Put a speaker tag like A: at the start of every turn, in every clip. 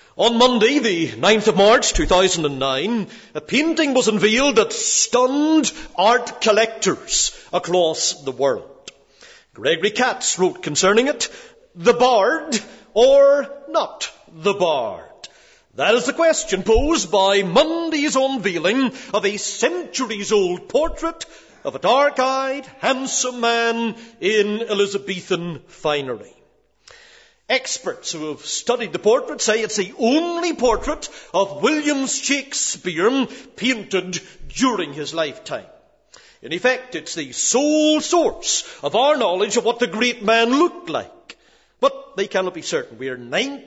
A: On Monday, the 9th of March 2009, a painting was unveiled that stunned art collectors across the world. Gregory Katz wrote concerning it, "The Bard or not the Bard?" That is the question posed by Monday's unveiling of a centuries-old portrait of a dark-eyed, handsome man in Elizabethan finery. Experts who have studied the portrait say it's the only portrait of William Shakespeare painted during his lifetime. In effect, it's the sole source of our knowledge of what the great man looked like. But they cannot be certain. We are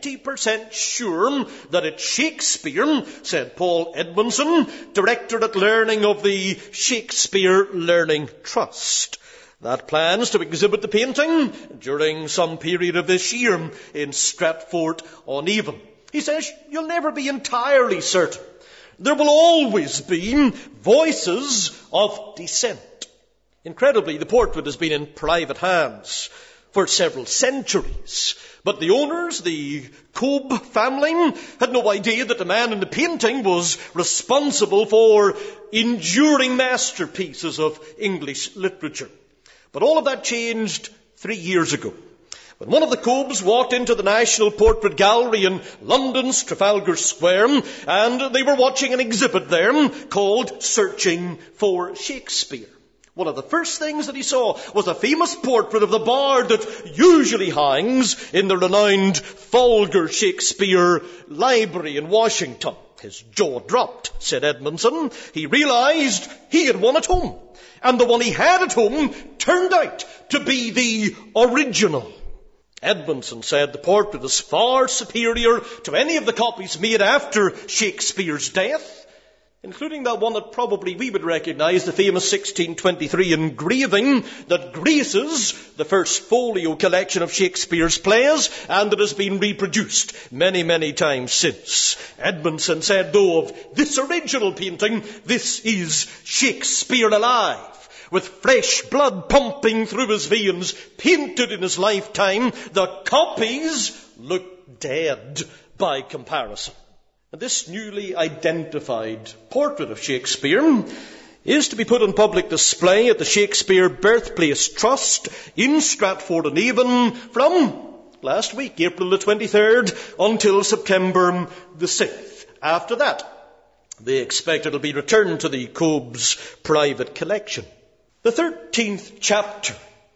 A: 90% sure that it's Shakespeare, said Paul Edmondson, director at Learning of the Shakespeare Learning Trust. That plans to exhibit the painting during some period of this year in Stratford-on-Avon. He says you'll never be entirely certain. There will always be voices of dissent. Incredibly, the portrait has been in private hands for several centuries. But the owners, the Cobb family, had no idea that the man in the painting was responsible for enduring masterpieces of English literature. But all of that changed 3 years ago, when one of the Cobbs walked into the National Portrait Gallery in London's Trafalgar Square, and they were watching an exhibit there called Searching for Shakespeare. One of the first things that he saw was a famous portrait of the bard that usually hangs in the renowned Folger Shakespeare Library in Washington. His jaw dropped, said Edmondson. He realized he had one at home. And the one he had at home turned out to be the original. Edmondson said the portrait is far superior to any of the copies made after Shakespeare's death, including that one that probably we would recognize, the famous 1623 engraving that graces the first folio collection of Shakespeare's plays, and that has been reproduced many, many times since. Edmondson said, though, of this original painting, this is Shakespeare alive, with fresh blood pumping through his veins, painted in his lifetime. The copies look dead by comparison. And this newly identified portrait of Shakespeare is to be put on public display at the Shakespeare Birthplace Trust in Stratford-on-Avon from last week, April the 23rd, until September the 6th. After that, they expect it will be returned to the Cobb's private collection. The 13th chapter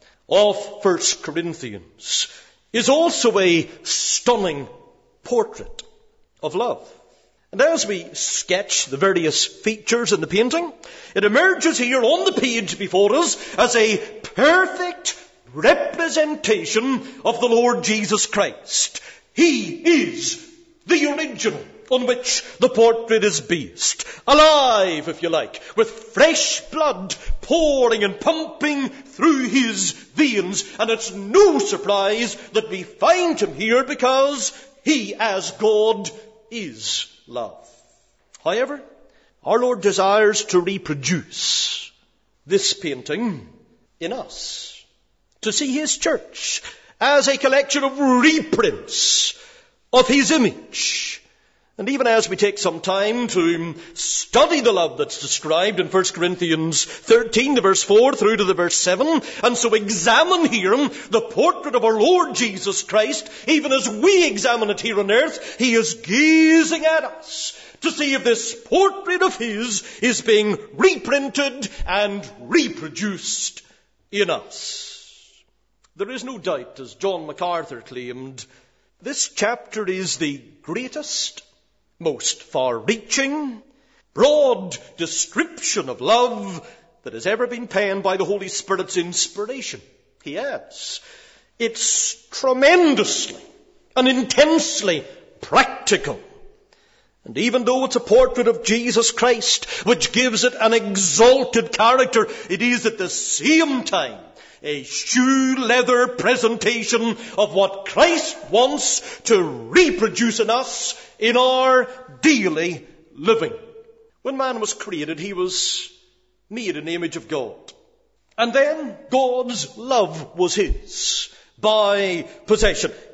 A: of 1 Corinthians is also a stunning portrait of love. And as we sketch the various features in the painting, it emerges here on the page before us as a perfect representation of the Lord Jesus Christ. He is the original on which the portrait is based. Alive, if you like, with fresh blood pouring and pumping through his veins. And it's no surprise that we find him here, because he, as God, is love. However, our Lord desires to reproduce this painting in us, to see his church as a collection of reprints of his image. And even as we take some time to study the love that's described in 1 Corinthians 13, the verse 4 through to the verse 7, and so examine here the portrait of our Lord Jesus Christ, even as we examine it here on earth, he is gazing at us to see if this portrait of his is being reprinted and reproduced in us. There is no doubt, as John MacArthur claimed, this chapter is the greatest, most far-reaching, broad description of love that has ever been penned by the Holy Spirit's inspiration. He adds, it's tremendously and intensely practical. And even though it's a portrait of Jesus Christ, which gives it an exalted character, it is at the same time a shoe-leather presentation of what Christ wants to reproduce in us in our daily living. When man was created, he was made in the image of God. And then God's love was his by possession.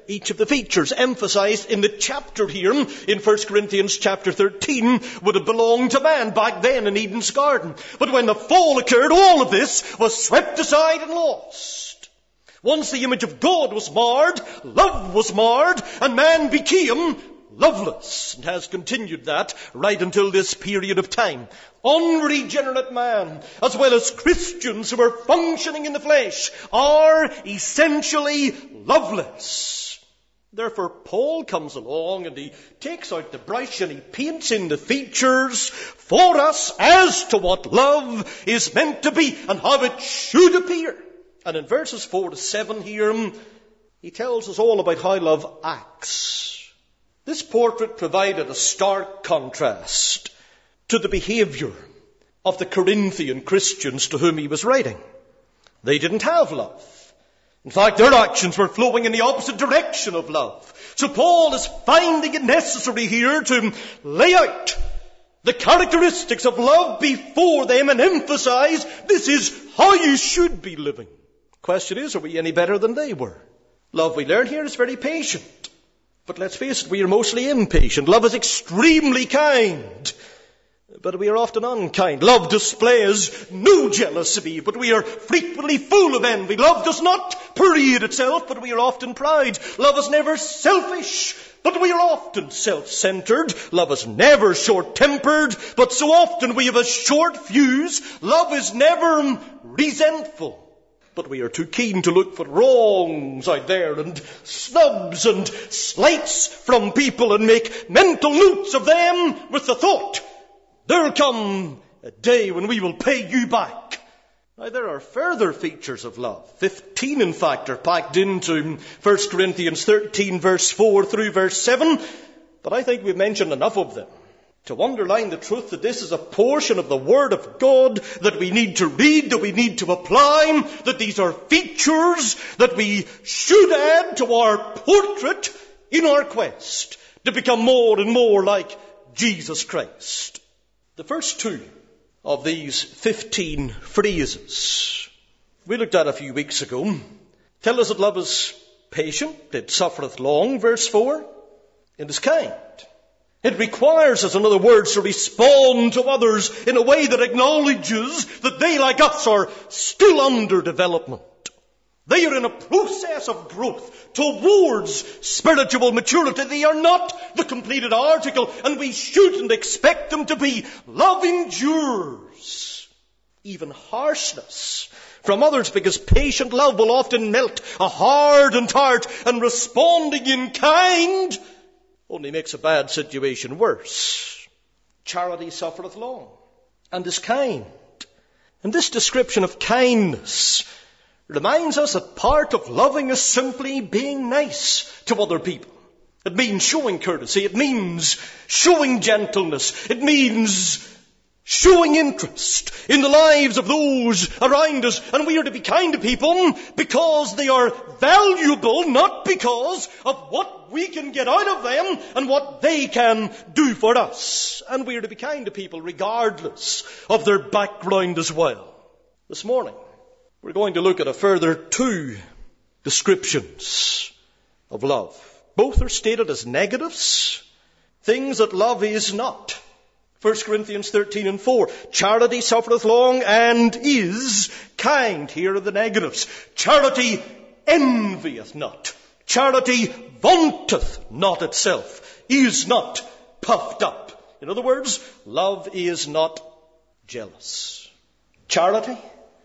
A: each of the features emphasized in the chapter here in 1 Corinthians chapter 13 would have belonged to man back then in Eden's garden. But when the fall occurred, all of this was swept aside and lost. Once the image of God was marred, love was marred, and man became loveless, and has continued that right until this period of time. Unregenerate man, as well as Christians who are functioning in the flesh, are essentially loveless. Therefore, Paul comes along and he takes out the brush and he paints in the features for us as to what love is meant to be and how it should appear. And in verses 4 to 7 here, he tells us all about how love acts. This portrait provided a stark contrast to the behavior of the Corinthian Christians to whom he was writing. They didn't have love. In fact, their actions were flowing in the opposite direction of love. So Paul is finding it necessary here to lay out the characteristics of love before them and emphasize this is how you should be living. The question is, are we any better than they were? Love, we learn here, is very patient. But let's face it, we are mostly impatient. Love is extremely kind, but we are often unkind. Love displays no jealousy, but we are frequently full of envy. Love does not parade itself, but we are often proud. Love is never selfish, but we are often self-centered. Love is never short-tempered, but so often we have a short fuse. Love is never resentful, but we are too keen to look for wrongs out there and snubs and slights from people and make mental notes of them with the thought, there'll come a day when we will pay you back. Now, there are further features of love. 15, in fact, are packed into 1 Corinthians 13, verse 4 through verse 7. But I think we've mentioned enough of them to underline the truth that this is a portion of the Word of God that we need to read, that we need to apply, that these are features that we should add to our portrait in our quest to become more and more like Jesus Christ. The first two of these 15 phrases we looked at a few weeks ago tell us that love is patient, it suffereth long, verse 4, and is kind. It requires us, in other words, to respond to others in a way that acknowledges that they, like us, are still under development. They are in a process of growth towards spiritual maturity. They are not the completed article, and we shouldn't expect them to be. Love endures even harshness from others, because patient love will often melt a hardened heart, and responding in kind only makes a bad situation worse. Charity suffereth long and is kind. And this description of kindness reminds us that part of loving is simply being nice to other people. It means showing courtesy. It means showing gentleness. It means showing interest in the lives of those around us. And we are to be kind to people because they are valuable, not because of what we can get out of them and what they can do for us. And we are to be kind to people regardless of their background as well. This morning, we're going to look at a further two descriptions of love. Both are stated as negatives, things that love is not. 1 Corinthians 13 and 4. Charity suffereth long and is kind. Here are the negatives. Charity envieth not. Charity vaunteth not itself. Is not puffed up. In other words, love is not jealous. Charity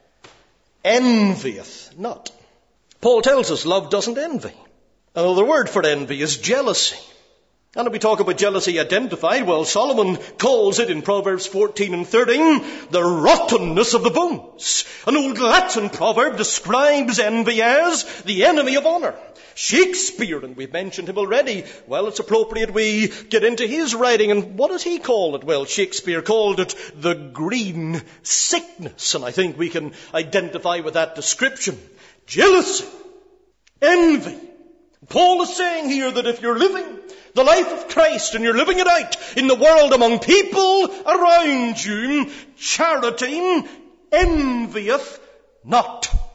A: envieth not. Paul tells us love doesn't envy. Another word for envy is jealousy. And if we talk about jealousy identified, well, Solomon calls it in Proverbs 14 and 13, the rottenness of the bones. An old Latin proverb describes envy as the enemy of honor. Shakespeare, and we've mentioned him already, well, it's appropriate we get into his writing. And what does he call it? Well, Shakespeare called it the green sickness. And I think we can identify with that description. Jealousy, envy. Paul is saying here that if you're living the life of Christ and you're living it out in the world among people around you, charity envieth not.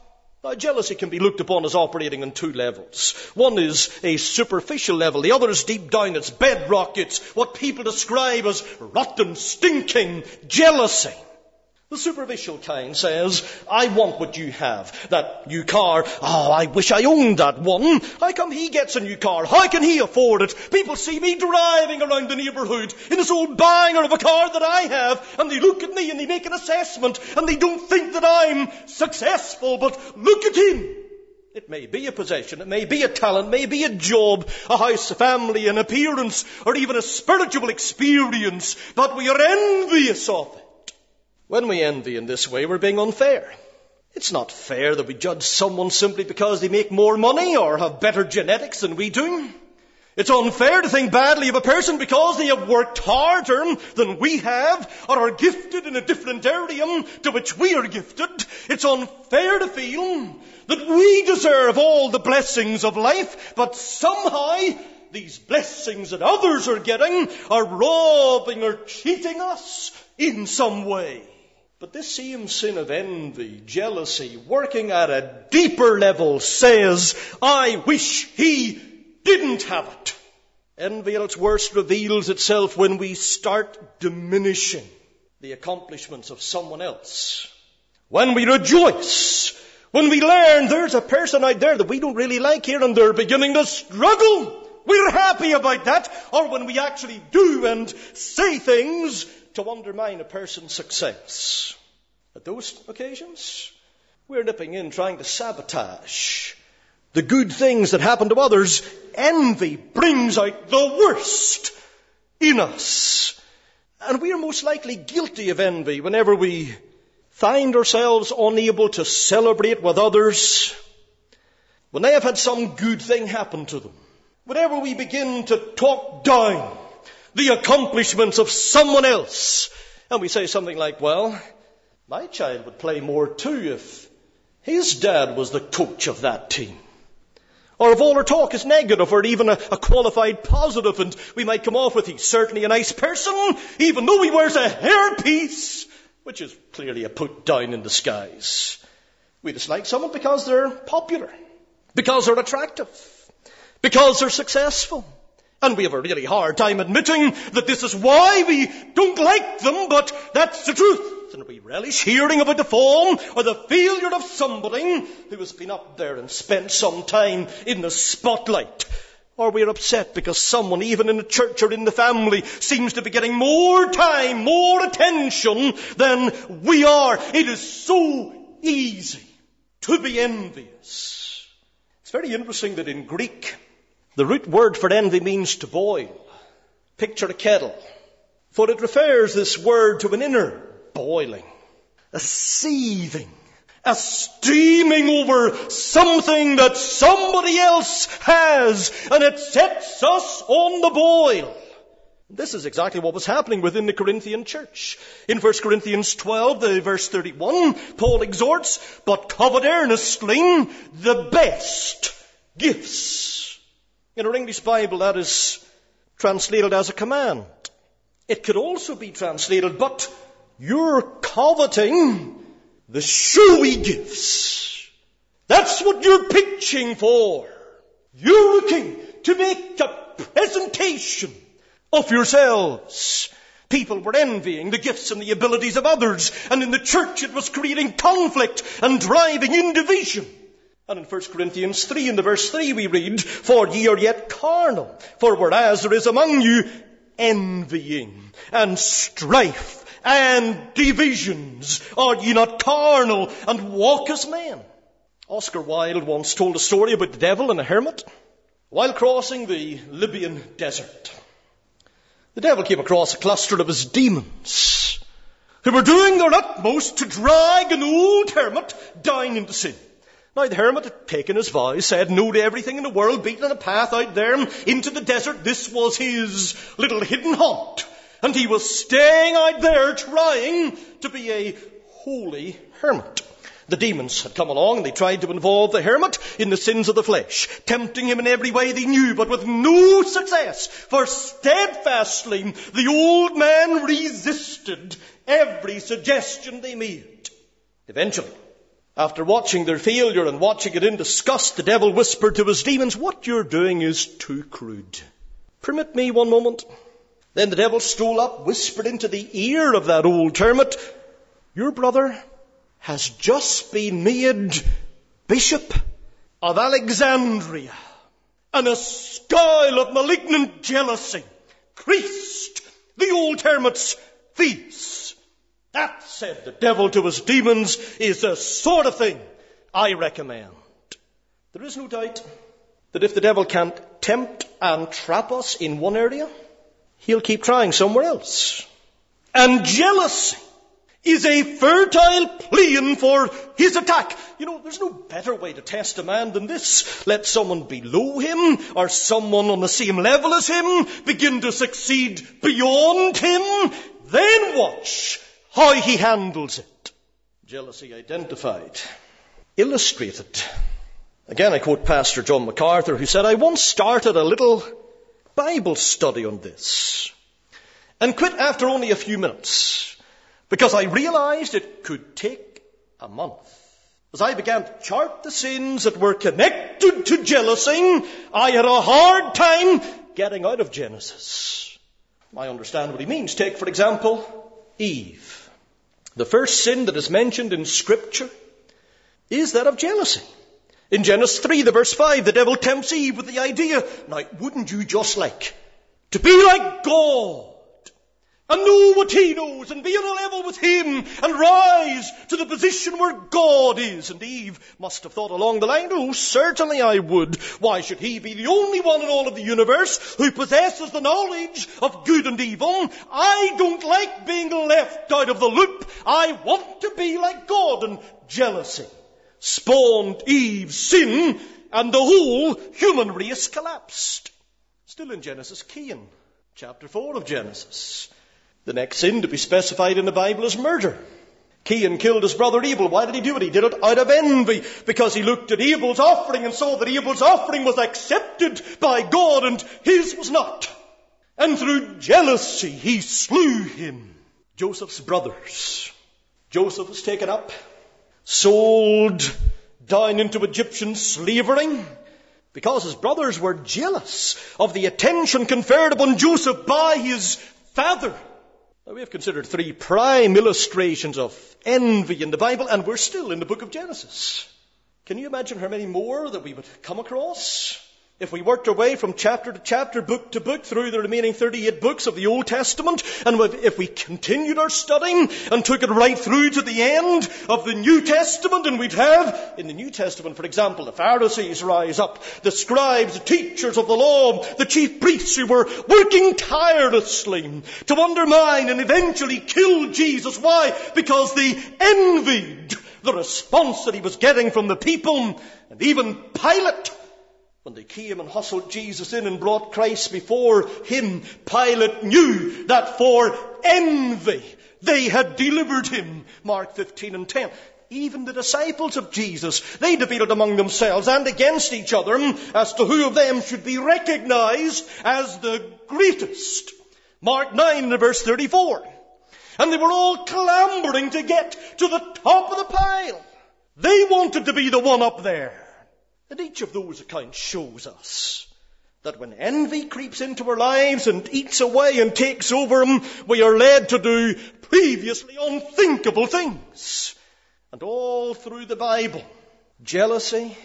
A: Now, jealousy can be looked upon as operating on two levels. One is a superficial level. The other is deep down. It's bedrock. It's what people describe as rotten, stinking jealousy. The superficial kind says, I want what you have. That new car, oh, I wish I owned that one. How come he gets a new car? How can he afford it? People see me driving around the neighbourhood in this old banger of a car that I have, and they look at me and they make an assessment, and they don't think that I'm successful, but look at him. It may be a possession, it may be a talent, it may be a job, a house, a family, an appearance, or even a spiritual experience, but we are envious of it. When we envy in this way, we're being unfair. It's not fair that we judge someone simply because they make more money or have better genetics than we do. It's unfair to think badly of a person because they have worked harder than we have or are gifted in a different area to which we are gifted. It's unfair to feel that we deserve all the blessings of life, but somehow these blessings that others are getting are robbing or cheating us in some way. But this same sin of envy, jealousy, working at a deeper level says, I wish he didn't have it. Envy at its worst reveals itself when we start diminishing the accomplishments of someone else. When we rejoice, when we learn there's a person out there that we don't really like here and they're beginning to struggle, we're happy about that. Or when we actually do and say things to undermine a person's success. At those occasions, we're nipping in trying to sabotage the good things that happen to others. Envy brings out the worst in us. And we are most likely guilty of envy whenever we find ourselves unable to celebrate with others, when they have had some good thing happen to them. Whenever we begin to talk down the accomplishments of someone else, and we say something like, well, my child would play more too if his dad was the coach of that team. Or if all our talk is negative or even a qualified positive, and we might come off with, he's certainly a nice person, even though he wears a hairpiece, which is clearly a put down in disguise. We dislike someone because they're popular, because they're attractive, because they're successful. And we have a really hard time admitting that this is why we don't like them, but that's the truth. And we relish hearing about the fall or the failure of somebody who has been up there and spent some time in the spotlight. Or we're upset because someone, even in the church or in the family, seems to be getting more time, more attention than we are. It is so easy to be envious. It's very interesting that in Greek, the root word for envy means to boil. Picture a kettle. For it refers, this word, to an inner boiling, a seething, a steaming over something that somebody else has, and it sets us on the boil. This is exactly what was happening within the Corinthian church. In 1 Corinthians 12, verse 31, Paul exhorts, but covet earnestly the best gifts. In our English Bible, that is translated as a command. It could also be translated, but you're coveting the showy gifts. That's what you're pitching for. You're looking to make a presentation of yourselves. People were envying the gifts and the abilities of others, and in the church it was creating conflict and driving in division. And in 1 Corinthians 3, in the verse 3, we read, for ye are yet carnal, for whereas there is among you envying and strife and divisions, are ye not carnal and walk as men? Oscar Wilde once told a story about the devil and a hermit. While crossing the Libyan desert, the devil came across a cluster of his demons who were doing their utmost to drag an old hermit down into sin. Now the hermit had taken his vows, said no to everything in the world, beaten a path out there into the desert. This was his little hidden haunt. And he was staying out there trying to be a holy hermit. The demons had come along and they tried to involve the hermit in the sins of the flesh, tempting him in every way they knew, but with no success. For steadfastly the old man resisted every suggestion they made. Eventually, After watching their failure and watching it in disgust, the devil whispered to his demons, "What you're doing is too crude. Permit me one moment." Then the devil stole up, whispered into the ear of that old hermit, "Your brother has just been made Bishop of Alexandria." And a scowl of malignant jealousy creased the old hermit's face. "That," said the devil to his demons, "is the sort of thing I recommend." There is no doubt that if the devil can't tempt and trap us in one area, he'll keep trying somewhere else. And jealousy is a fertile plain for his attack. There's no better way to test a man than this. Let someone below him or someone on the same level as him begin to succeed beyond him. Then watch how he handles it. Jealousy identified, illustrated. Again, I quote Pastor John MacArthur, who said, "I once started a little Bible study on this and quit after only a few minutes because I realized it could take a month. As I began to chart the sins that were connected to jealousy, I had a hard time getting out of Genesis." I understand what he means. Take, for example, Eve. The first sin that is mentioned in Scripture is that of jealousy. In Genesis 3, the verse 5, the devil tempts Eve with the idea, "Now, wouldn't you just like to be like God and know what he knows and be on a level with him and rise to the position where God is?" And Eve must have thought along the line, "Oh, certainly I would. Why should he be the only one in all of the universe who possesses the knowledge of good and evil? I don't like being left out of the loop. I want to be like God." And jealousy spawned Eve's sin, and the whole human race collapsed. Still in Genesis, Cain, chapter 4 of Genesis. The next sin to be specified in the Bible is murder. Cain killed his brother Abel. Why did he do it? He did it out of envy, because he looked at Abel's offering and saw that Abel's offering was accepted by God and his was not. And through jealousy he slew him. Joseph's brothers. Joseph was taken up, sold down into Egyptian slavery, because his brothers were jealous of the attention conferred upon Joseph by his father. Now, we have considered 3 prime illustrations of envy in the Bible, and we're still in the book of Genesis. Can you imagine how many more that we would come across if we worked our way from chapter to chapter, book to book, through the remaining 38 books of the Old Testament, and if we continued our studying and took it right through to the end of the New Testament? And we'd have, in the New Testament, for example, the Pharisees rise up, the scribes, the teachers of the law, the chief priests who were working tirelessly to undermine and eventually kill Jesus. Why? Because they envied the response that he was getting from the people. And even Pilate, when they came and hustled Jesus in and brought Christ before him, Pilate knew that for envy they had delivered him. Mark 15 and 10. Even the disciples of Jesus, they debated among themselves and against each other as to who of them should be recognized as the greatest. Mark 9 and verse 34. And they were all clambering to get to the top of the pile. They wanted to be the one up there. And each of those accounts shows us that when envy creeps into our lives and eats away and takes over them, we are led to do previously unthinkable things. And all through the Bible, jealousy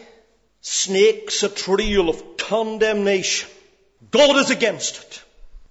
A: snakes a trail of condemnation. God is against it.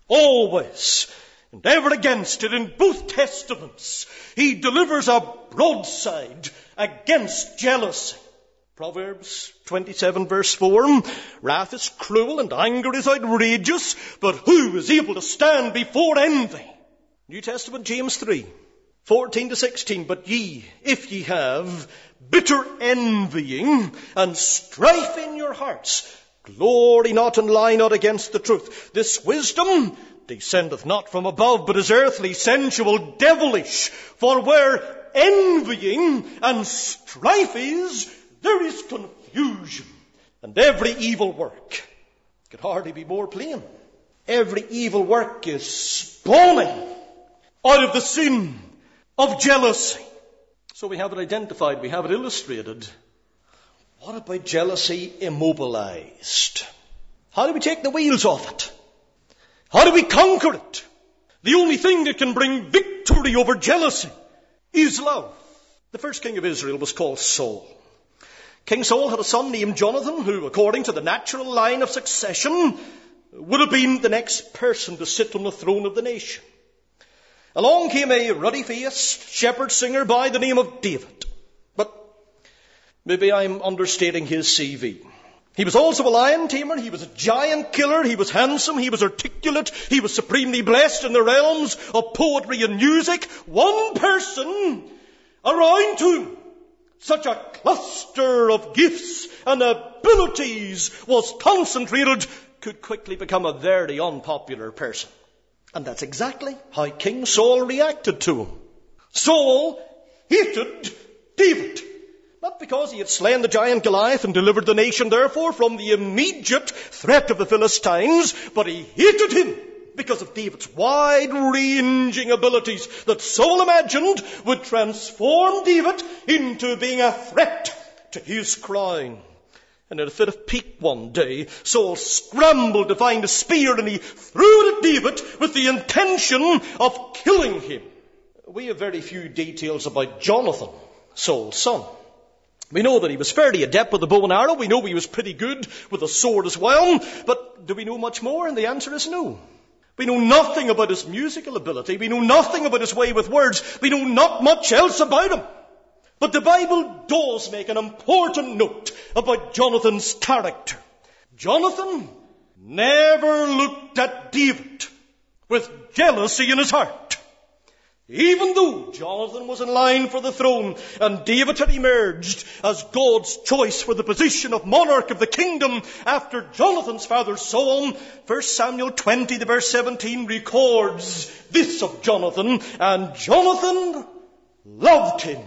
A: Always. And ever against it. In both Testaments, he delivers a broadside against jealousy. Proverbs 27 verse 4, "Wrath is cruel and anger is outrageous, but who is able to stand before envy?" New Testament, James 3, 14 to 16, "But ye, if ye have bitter envying and strife in your hearts, glory not and lie not against the truth. This wisdom descendeth not from above, but is earthly, sensual, devilish. For where envying and strife is, there is confusion, and every evil work." Could hardly be more plain. Every evil work is spawning out of the sin of jealousy. So we have it identified, we have it illustrated. What about jealousy immobilized? How do we take the wheels off it? How do we conquer it? The only thing that can bring victory over jealousy is love. The first king of Israel was called Saul. King Saul had a son named Jonathan, who, according to the natural line of succession, would have been the next person to sit on the throne of the nation. Along came a ruddy-faced shepherd singer by the name of David. But maybe I'm understating his CV. He was also a lion tamer, he was a giant killer, he was handsome, he was articulate, he was supremely blessed in the realms of poetry and music. One person around whom such a cluster of gifts and abilities was concentrated could quickly become a very unpopular person. And that's exactly how King Saul reacted to him. Saul hated David. Not because he had slain the giant Goliath and delivered the nation, therefore, from the immediate threat of the Philistines, but he hated him because of David's wide-ranging abilities that Saul imagined would transform David into being a threat to his crown. And in a fit of pique one day, Saul scrambled to find a spear and he threw it at David with the intention of killing him. We have very few details about Jonathan, Saul's son. We know that he was fairly adept with the bow and arrow. We know he was pretty good with a sword as well. But do we know much more? And the answer is no. We know nothing about his musical ability. We know nothing about his way with words. We know not much else about him. But the Bible does make an important note about Jonathan's character. Jonathan never looked at David with jealousy in his heart. Even though Jonathan was in line for the throne and David had emerged as God's choice for the position of monarch of the kingdom after Jonathan's father Saul, 1 Samuel 20, the verse 17 records this of Jonathan, and Jonathan loved him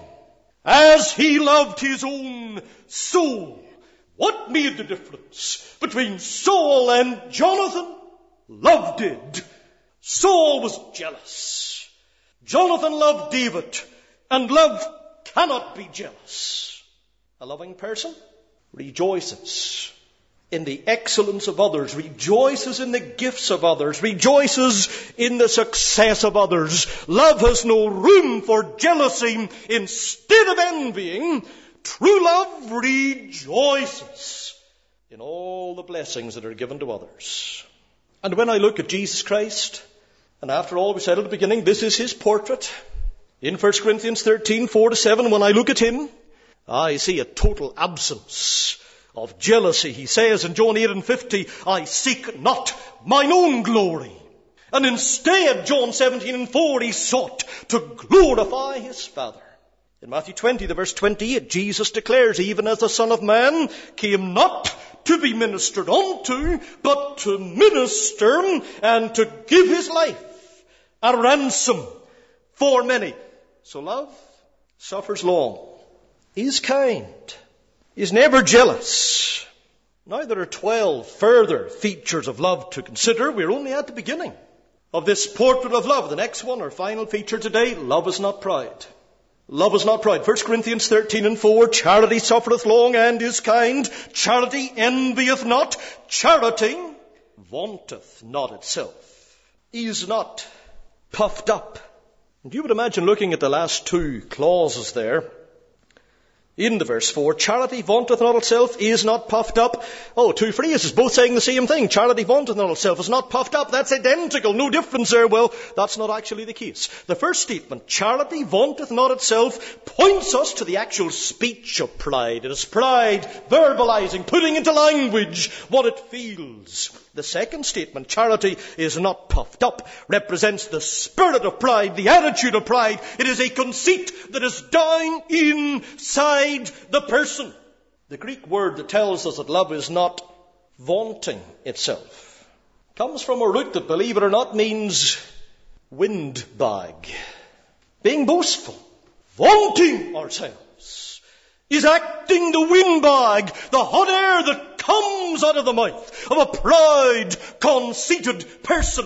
A: as he loved his own soul. What made the difference between Saul and Jonathan? Love did. Saul was jealous. Jonathan loved David, and love cannot be jealous. A loving person rejoices in the excellence of others, rejoices in the gifts of others, rejoices in the success of others. Love has no room for jealousy. Instead of envying, true love rejoices in all the blessings that are given to others. And when I look at Jesus Christ, and after all we said at the beginning, this is his portrait. In 1 Corinthians 13, 4-7, when I look at him, I see a total absence of jealousy. He says in John 8:50, I seek not mine own glory. And instead, John 17:4, he sought to glorify his Father. In Matthew 20, the verse 28, Jesus declares, even as the Son of Man came not to be ministered unto, but to minister and to give his life a ransom for many. So love suffers long, is kind, is never jealous. Now there are 12 further features of love to consider. We're only at the beginning of this portrait of love. The next one, our final feature today, love is not pride. Love is not pride. 1 Corinthians 13:4, charity suffereth long and is kind. Charity envieth not. Charity vaunteth not itself, is not puffed up. And you would imagine looking at the last two clauses there in the verse 4, charity vaunteth not itself, is not puffed up. Oh, two phrases, both saying the same thing. Charity vaunteth not itself, is not puffed up. That's identical, no difference there. Well, that's not actually the case. The first statement, charity vaunteth not itself, points us to the actual speech of pride. It is pride verbalizing, putting into language what it feels. The second statement, charity is not puffed up, represents the spirit of pride, the attitude of pride. It is a conceit that is down inside the person. The Greek word that tells us that love is not vaunting itself comes from a root that, believe it or not, means windbag. Being boastful, vaunting ourselves, is acting the windbag, the hot air that comes out of the mouth of a proud, conceited person.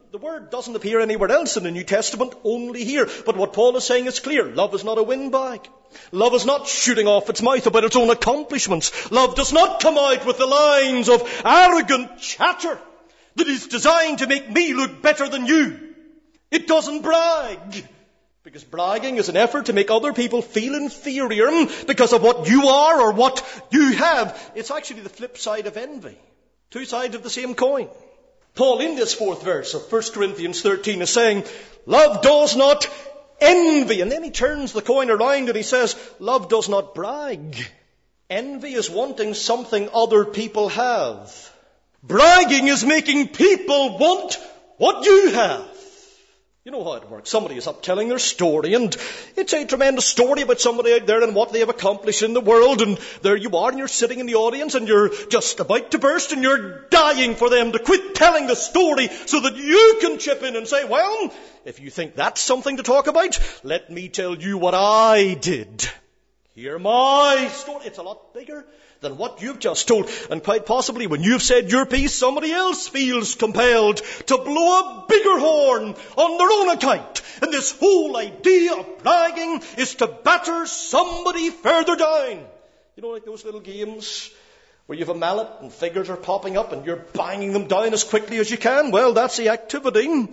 A: the word doesn't appear anywhere else in the New Testament, only here. But what Paul is saying is clear. Love is not a windbag. Love is not shooting off its mouth about its own accomplishments. Love does not come out with the lines of arrogant chatter that is designed to make me look better than you. It doesn't brag. Because bragging is an effort to make other people feel inferior because of what you are or what you have. It's actually the flip side of envy. Two sides of the same coin. Paul, in this 4th verse of 1 Corinthians 13, is saying, love does not envy. And then he turns the coin around and he says, love does not brag. Envy is wanting something other people have. Bragging is making people want what you have. You know how it works. Somebody is up telling their story, and it's a tremendous story about somebody out there and what they have accomplished in the world, and there you are, and you're sitting in the audience, and you're just about to burst, and you're dying for them to quit telling the story so that you can chip in and say, well, if you think that's something to talk about, let me tell you what I did. Hear my story. It's a lot bigger than what you've just told. And quite possibly when you've said your piece, somebody else feels compelled to blow a bigger horn on their own account. And this whole idea of bragging is to batter somebody further down. You know, like those little games where you have a mallet and figures are popping up and you're banging them down as quickly as you can. Well, that's the activity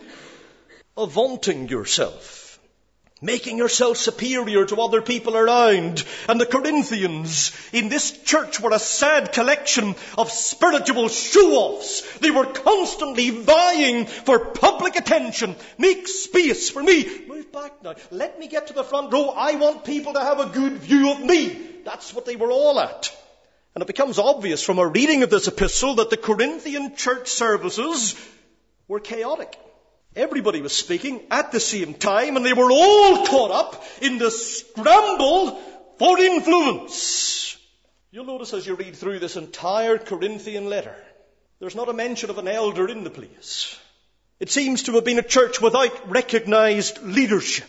A: of vaunting yourself. Making yourself superior to other people around. And the Corinthians in this church were a sad collection of spiritual show-offs. They were constantly vying for public attention. Make space for me. Move back now. Let me get to the front row. I want people to have a good view of me. That's what they were all at. And it becomes obvious from a reading of this epistle that the Corinthian church services were chaotic. Everybody was speaking at the same time, and they were all caught up in the scramble for influence. You'll notice as you read through this entire Corinthian letter, there's not a mention of an elder in the place. It seems to have been a church without recognized leadership.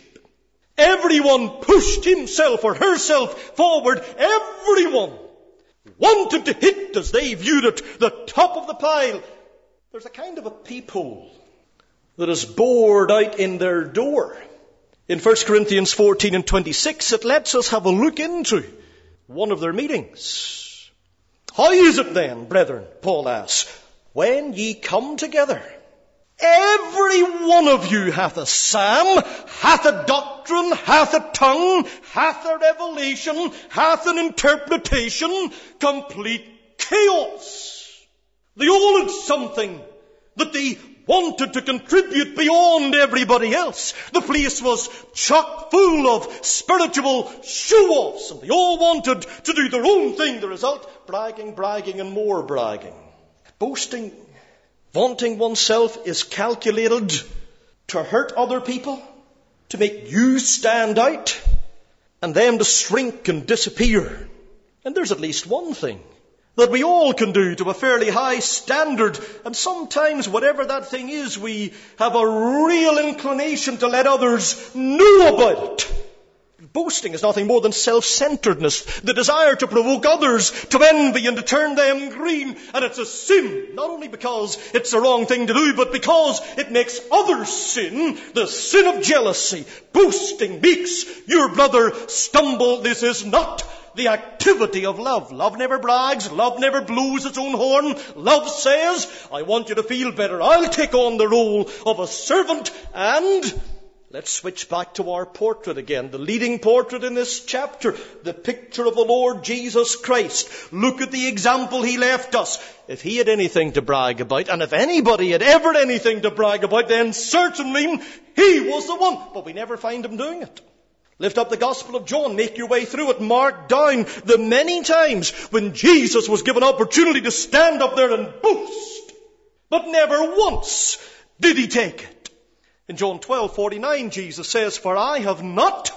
A: Everyone pushed himself or herself forward. Everyone wanted to hit, as they viewed it, the top of the pile. There's a kind of a peephole that is bored out in their door. In 1 Corinthians 14 and 26, it lets us have a look into one of their meetings. How is it then, brethren, Paul asks, when ye come together, every one of you hath a psalm, hath a doctrine, hath a tongue, hath a revelation, hath an interpretation, complete chaos. They all had something that they wanted to contribute beyond everybody else. The place was chock full of spiritual show-offs, and they all wanted to do their own thing. The result, bragging, and more bragging. Boasting, vaunting oneself is calculated to hurt other people, to make you stand out, and them to shrink and disappear. And there's at least one thing that we all can do to a fairly high standard. And sometimes, whatever that thing is, we have a real inclination to let others know about it. Boasting is nothing more than self-centeredness, the desire to provoke others to envy and to turn them green. And it's a sin, not only because it's the wrong thing to do, but because it makes others sin, the sin of jealousy. Boasting makes your brother stumble. This is not the activity of love. Love never brags. Love never blows its own horn. Love says, I want you to feel better. I'll take on the role of a servant. And let's switch back to our portrait again. The leading portrait in this chapter. The picture of the Lord Jesus Christ. Look at the example he left us. If he had anything to brag about, and if anybody had ever anything to brag about, then certainly he was the one. But we never find him doing it. Lift up the Gospel of John, make your way through it, mark down the many times when Jesus was given opportunity to stand up there and boast. But never once did he take it. In John 12:49, Jesus says, for I have not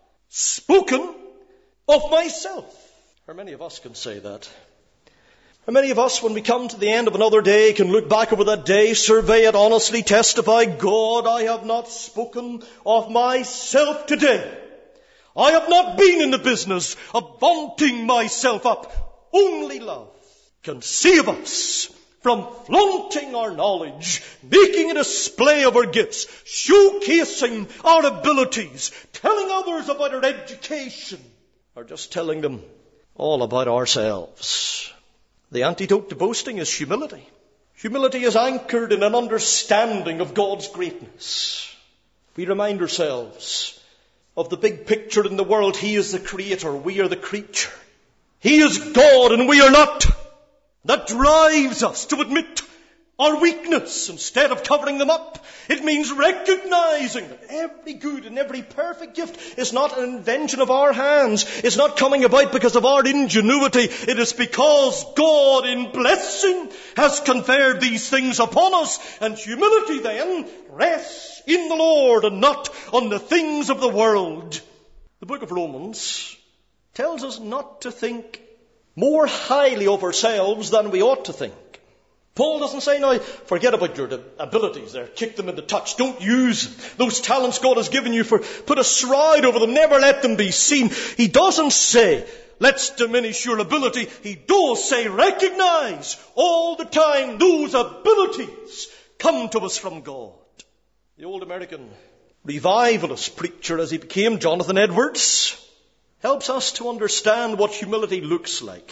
A: spoken of myself. How many of us can say that? How many of us, when we come to the end of another day, can look back over that day, survey it, honestly testify, God, I have not spoken of myself today. I have not been in the business of vaunting myself up. Only love can save us from flaunting our knowledge, making a display of our gifts, showcasing our abilities, telling others about our education, or just telling them all about ourselves. The antidote to boasting is humility. Humility is anchored in an understanding of God's greatness. We remind ourselves of the big picture in the world. He is the creator, we are the creature. He is God and we are not. That drives us to admit our weakness instead of covering them up. It means recognizing that every good and every perfect gift is not an invention of our hands. It's not coming about because of our ingenuity. It is because God in blessing has conferred these things upon us. And humility then rests in the Lord and not on the things of the world. The book of Romans tells us not to think more highly of ourselves than we ought to think. Paul doesn't say, now, forget about your abilities there. Kick them into touch. Don't use those talents God has given you put a shroud over them. Never let them be seen. He doesn't say, let's diminish your ability. He does say, recognize all the time those abilities come to us from God. The old American revivalist preacher, as he became, Jonathan Edwards, helps us to understand what humility looks like.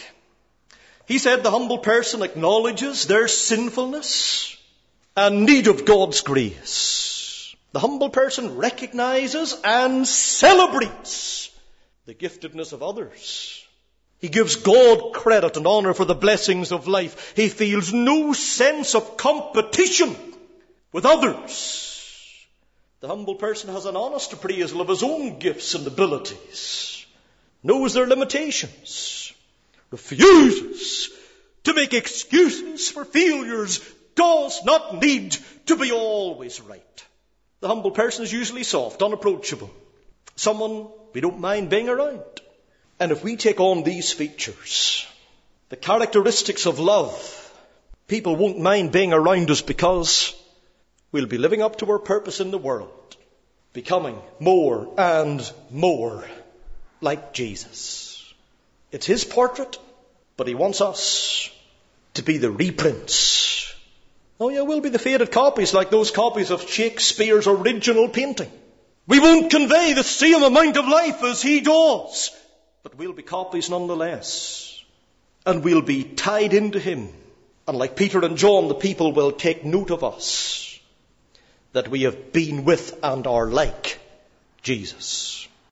A: He said the humble person acknowledges their sinfulness and need of God's grace. The humble person recognizes and celebrates the giftedness of others. He gives God credit and honor for the blessings of life. He feels no sense of competition with others. The humble person has an honest appraisal of his own gifts and abilities, knows their limitations, refuses to make excuses for failures, does not need to be always right. The humble person is usually soft, unapproachable, someone we don't mind being around. And if we take on these features, the characteristics of love, people won't mind being around us because we'll be living up to our purpose in the world, becoming more and more like Jesus. It's his portrait, but he wants us to be the reprints. Oh yeah, we'll be the faded copies, like those copies of Shakespeare's original painting. We won't convey the same amount of life as he does, but we'll be copies nonetheless. And we'll be tied into him. And like Peter and John, the people will take note of us, that we have been with and are like Jesus.